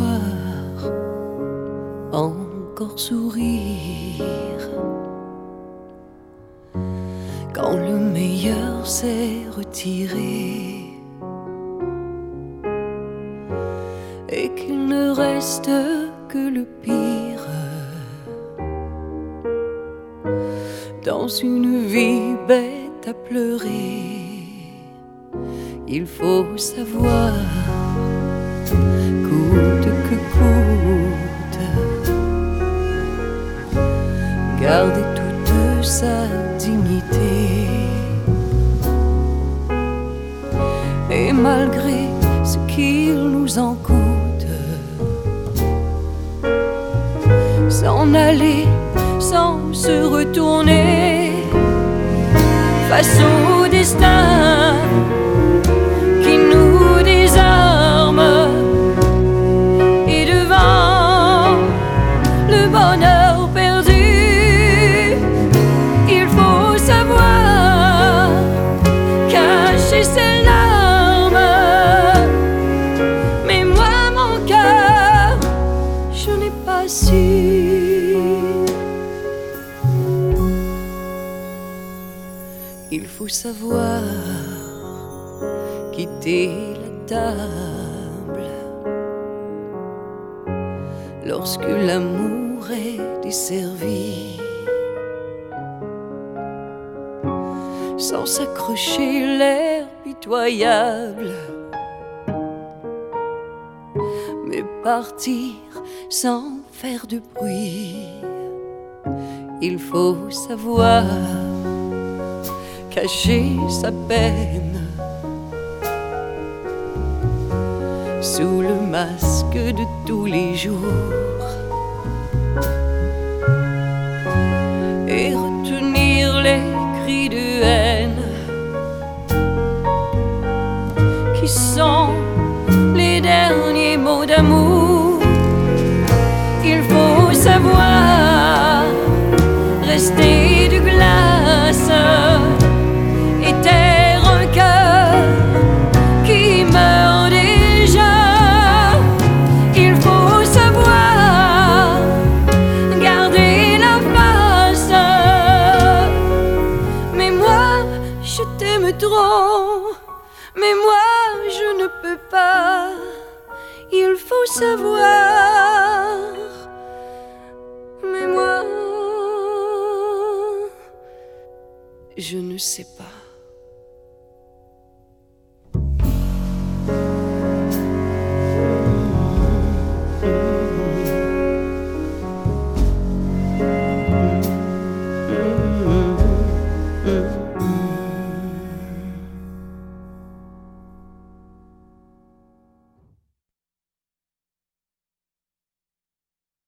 savoir encore sourire quand le meilleur s'est retiré et qu'il ne reste que le pire dans une vie bête à pleurer. Il faut savoir, coûte que coûte, garder toute sa dignité. Et malgré ce qu'il nous en coûte, s'en aller sans se retourner face au destin qui nous désarme, et devant le bonheur perdu, il faut savoir cacher ses larmes. Mais moi, mon cœur, je n'ai pas su. Il faut savoir quitter la table lorsque l'amour est desservi, sans s'accrocher l'air pitoyable, mais partir sans faire de bruit. Il faut savoir cacher sa peine sous le masque de tous les jours et retenir les cris de haine qui sont les derniers mots d'amour. Il faut savoir rester de glace et taire un cœur qui meurt déjà. Il faut savoir garder la face. Mais moi, je t'aime trop. Mais moi, je ne peux pas. Il faut savoir. Mais moi, je ne sais pas.